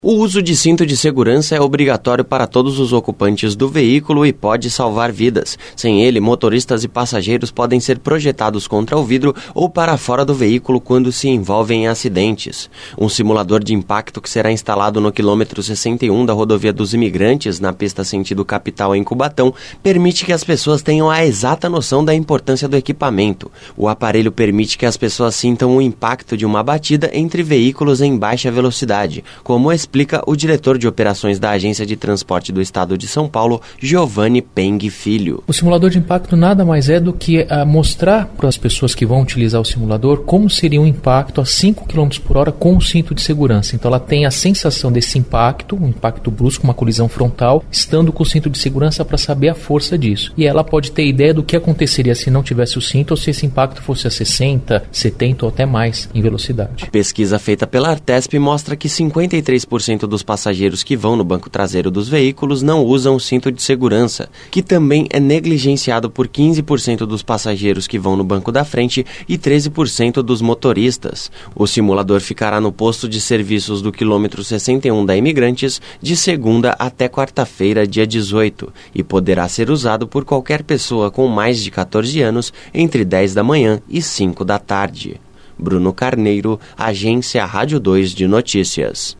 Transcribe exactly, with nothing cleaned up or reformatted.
O uso de cinto de segurança é obrigatório para todos os ocupantes do veículo e pode salvar vidas. Sem ele, motoristas e passageiros podem ser projetados contra o vidro ou para fora do veículo quando se envolvem em acidentes. Um simulador de impacto que será instalado no quilômetro sessenta e um da Rodovia dos Imigrantes, na pista sentido capital em Cubatão, permite que as pessoas tenham a exata noção da importância do equipamento. O aparelho permite que as pessoas sintam o impacto de uma batida entre veículos em baixa velocidade, como explica o diretor de operações da Agência de Transporte do Estado de São Paulo, Giovanni Peng Filho. O simulador de impacto nada mais é do que uh, mostrar para as pessoas que vão utilizar o simulador como seria um impacto a cinco quilômetros por hora com o cinto de segurança. Então ela tem a sensação desse impacto, um impacto brusco, uma colisão frontal, estando com o cinto de segurança para saber a força disso. E ela pode ter ideia do que aconteceria se não tivesse o cinto ou se esse impacto fosse a sessenta, setenta ou até mais em velocidade. A pesquisa feita pela Artesp mostra que cinquenta e três por cento dos passageiros que vão no banco traseiro dos veículos não usam o cinto de segurança, que também é negligenciado por quinze por cento dos passageiros que vão no banco da frente e treze por cento dos motoristas. O simulador ficará no posto de serviços do quilômetro sessenta e um da Imigrantes de segunda até quarta-feira, dia dezoito, e poderá ser usado por qualquer pessoa com mais de catorze anos entre dez da manhã e cinco da tarde. Bruno Carneiro, Agência Rádio dois de Notícias.